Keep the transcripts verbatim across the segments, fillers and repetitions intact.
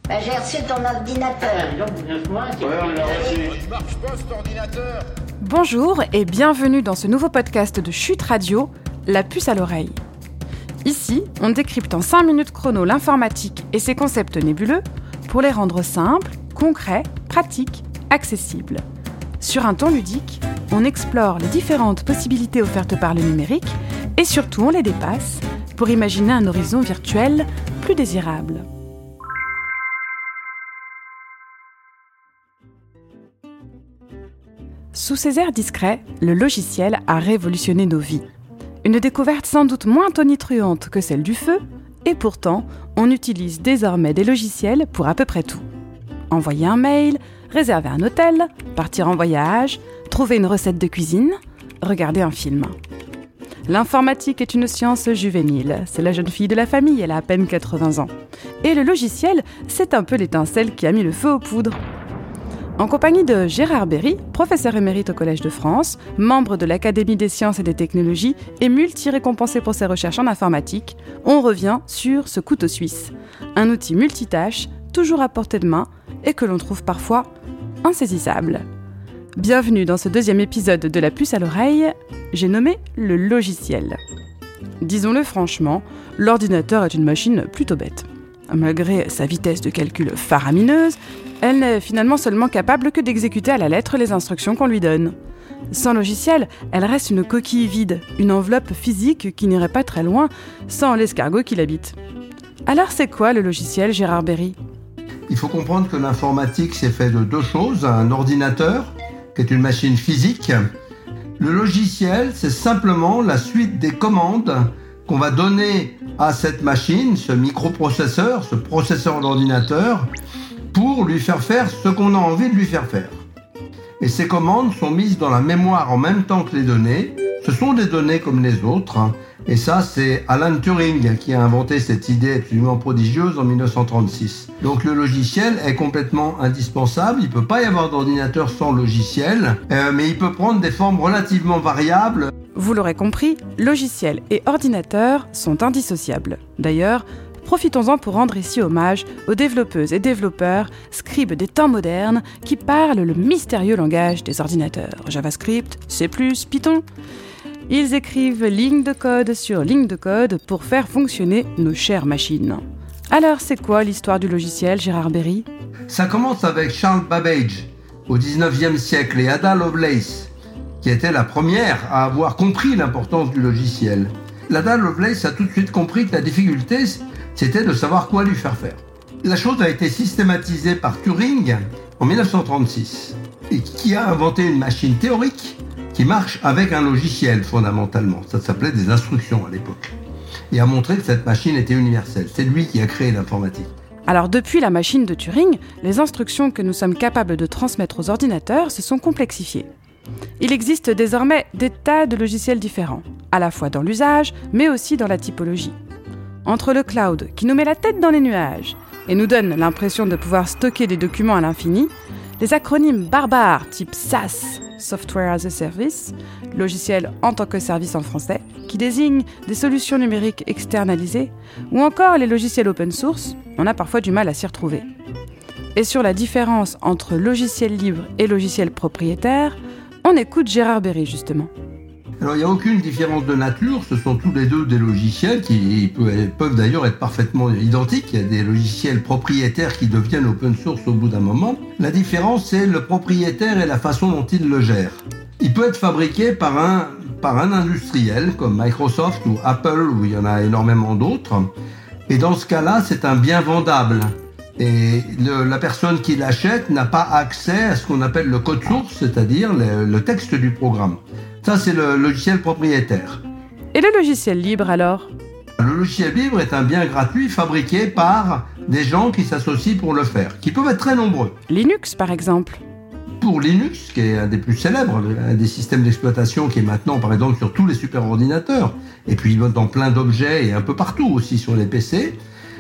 Bah, j'ai reçu ton ordinateur. Ouais, on l'a reçu. Il marche pas cet ordinateur. Bonjour et bienvenue dans ce nouveau podcast de Chute Radio, La puce à l'oreille. Ici, on décrypte en cinq minutes chrono l'informatique et ses concepts nébuleux pour les rendre simples, concrets, pratiques, accessibles. Sur un ton ludique, on explore les différentes possibilités offertes par le numérique et surtout on les dépasse pour imaginer un horizon virtuel plus désirable. Sous ses airs discrets, le logiciel a révolutionné nos vies. Une découverte sans doute moins tonitruante que celle du feu, et pourtant, on utilise désormais des logiciels pour à peu près tout. Envoyer un mail, réserver un hôtel, partir en voyage, trouver une recette de cuisine, regarder un film. L'informatique est une science juvénile, c'est la jeune fille de la famille, elle a à peine quatre-vingts ans. Et le logiciel, c'est un peu l'étincelle qui a mis le feu aux poudres. En compagnie de Gérard Berry, professeur émérite au Collège de France, membre de l'Académie des sciences et des technologies et multi-récompensé pour ses recherches en informatique, on revient sur ce couteau suisse. Un outil multitâche, toujours à portée de main et que l'on trouve parfois insaisissable. Bienvenue dans ce deuxième épisode de La puce à l'oreille, j'ai nommé le logiciel. Disons-le franchement, l'ordinateur est une machine plutôt bête. Malgré sa vitesse de calcul faramineuse, elle n'est finalement seulement capable que d'exécuter à la lettre les instructions qu'on lui donne. Sans logiciel, elle reste une coquille vide, une enveloppe physique qui n'irait pas très loin sans l'escargot qui l'habite. Alors c'est quoi le logiciel, Gérard Berry ? Il faut comprendre que l'informatique, c'est fait de deux choses. Un ordinateur, qui est une machine physique. Le logiciel, c'est simplement la suite des commandes qu'on va donner à cette machine, ce microprocesseur, ce processeur d'ordinateur, pour lui faire faire ce qu'on a envie de lui faire faire. Et ces commandes sont mises dans la mémoire en même temps que les données. Ce sont des données comme les autres. Et ça, c'est Alan Turing qui a inventé cette idée absolument prodigieuse en dix-neuf cent trente-six. Donc le logiciel est complètement indispensable. Il ne peut pas y avoir d'ordinateur sans logiciel, euh, mais il peut prendre des formes relativement variables. Vous l'aurez compris, logiciel et ordinateur sont indissociables. D'ailleurs, profitons-en pour rendre ici hommage aux développeuses et développeurs, scribes des temps modernes, qui parlent le mystérieux langage des ordinateurs. JavaScript, C plus, Python. Ils écrivent ligne de code sur ligne de code pour faire fonctionner nos chères machines. Alors, c'est quoi l'histoire du logiciel, Gérard Berry ? Ça commence avec Charles Babbage, au dix-neuvième siècle, et Ada Lovelace, qui était la première à avoir compris l'importance du logiciel. Ada Lovelace a tout de suite compris que la difficulté, c'était de savoir quoi lui faire faire. La chose a été systématisée par Turing en dix-neuf cent trente-six, et qui a inventé une machine théorique qui marche avec un logiciel fondamentalement. Ça s'appelait des instructions à l'époque. Et a montré que cette machine était universelle. C'est lui qui a créé l'informatique. Alors depuis la machine de Turing, les instructions que nous sommes capables de transmettre aux ordinateurs se sont complexifiées. Il existe désormais des tas de logiciels différents, à la fois dans l'usage, mais aussi dans la typologie. Entre le cloud, qui nous met la tête dans les nuages et nous donne l'impression de pouvoir stocker des documents à l'infini, les acronymes barbares type S A S, Software as a Service, logiciel en tant que service en français, qui désignent des solutions numériques externalisées, ou encore les logiciels open source, on a parfois du mal à s'y retrouver. Et sur la différence entre logiciel libre et logiciel propriétaire, on écoute Gérard Berry justement. Alors il n'y a aucune différence de nature, ce sont tous les deux des logiciels qui peuvent d'ailleurs être parfaitement identiques. Il y a des logiciels propriétaires qui deviennent open source au bout d'un moment. La différence, c'est le propriétaire et la façon dont il le gère. Il peut être fabriqué par un, par un industriel comme Microsoft ou Apple, où il y en a énormément d'autres. Et dans ce cas-là, c'est un bien vendable. Et le, la personne qui l'achète n'a pas accès à ce qu'on appelle le code source, c'est-à-dire le, le texte du programme. Ça, c'est le logiciel propriétaire. Et le logiciel libre, alors ? Le logiciel libre est un bien gratuit fabriqué par des gens qui s'associent pour le faire, qui peuvent être très nombreux. Linux, par exemple. Pour Linux, qui est un des plus célèbres, un des systèmes d'exploitation qui est maintenant, par exemple, sur tous les superordinateurs, et puis dans plein d'objets et un peu partout aussi sur les P C,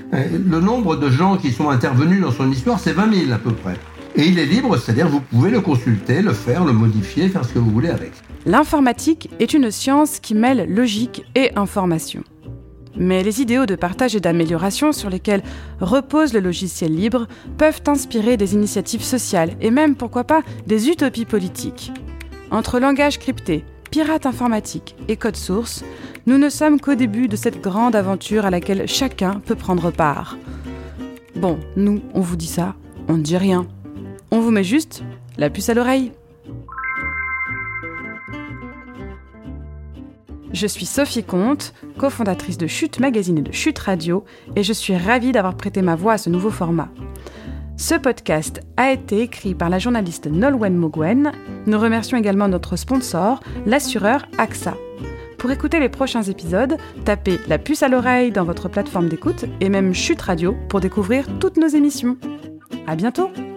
le nombre de gens qui sont intervenus dans son histoire, c'est vingt mille à peu près. Et il est libre, c'est-à-dire que vous pouvez le consulter, le faire, le modifier, faire ce que vous voulez avec. L'informatique est une science qui mêle logique et information. Mais les idéaux de partage et d'amélioration sur lesquels repose le logiciel libre peuvent inspirer des initiatives sociales et même, pourquoi pas, des utopies politiques. Entre langage crypté, pirates informatiques et code source, nous ne sommes qu'au début de cette grande aventure à laquelle chacun peut prendre part. Bon, nous, on vous dit ça, on ne dit rien. On vous met juste la puce à l'oreille. Je suis Sophie Comte, cofondatrice de Chute Magazine et de Chute Radio, et je suis ravie d'avoir prêté ma voix à ce nouveau format. Ce podcast a été écrit par la journaliste Nolwenn Mogwen. Nous remercions également notre sponsor, l'assureur A X A. Pour écouter les prochains épisodes, tapez la puce à l'oreille dans votre plateforme d'écoute et même Chute Radio pour découvrir toutes nos émissions. À bientôt!